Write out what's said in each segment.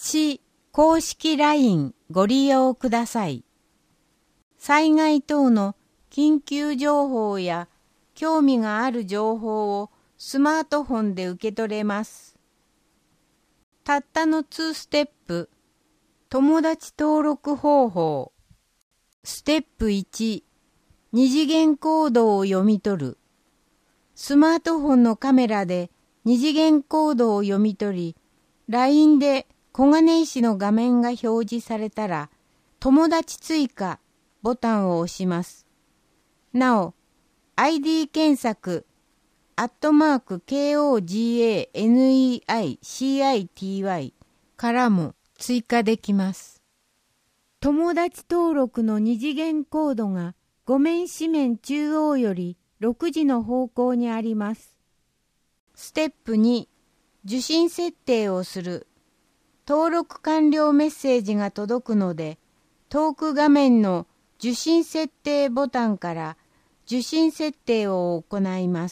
市公式 LINE ご利用ください。災害等の緊急情報や興味がある情報をスマートフォンで受け取れます。たったの2ステップ、友達登録方法。ステップ1、二次元コードを読み取る。スマートフォンのカメラで二次元コードを読み取り、LINE で小金井市の画面が表示されたら、友達追加ボタンを押します。なお、ID 検索、@KOGANEICITY からも追加できます。友達登録の二次元コードが画面紙面中央より6時の方向にあります。ステップ2、受信設定をする。登録完了メッセージが届くので、トーク画面の受信設定ボタンから受信設定を行います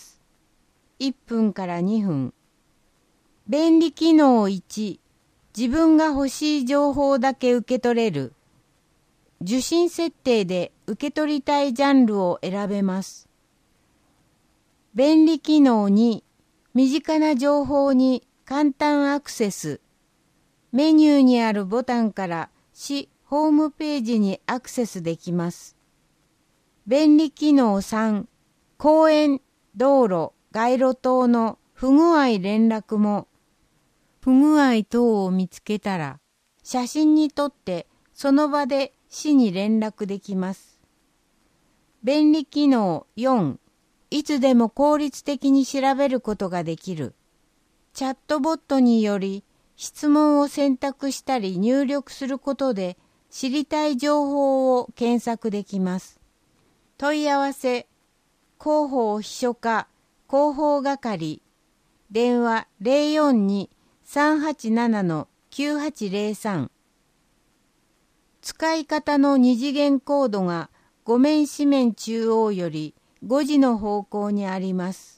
。1分から2分。便利機能1、自分が欲しい情報だけ受け取れる。受信設定で受け取りたいジャンルを選べます。便利機能2、身近な情報に簡単アクセス。メニューにあるボタンから市ホームページにアクセスできます。便利機能3、公園、道路、街路灯の不具合連絡も。不具合等を見つけたら、写真に撮ってその場で市に連絡できます。便利機能4、いつでも効率的に調べることができる。チャットボットにより質問を選択したり入力することで知りたい情報を検索できます。問い合わせ、広報秘書課、広報係、電話042-387-9803。使い方の二次元コードが画面紙面中央より5時の方向にあります。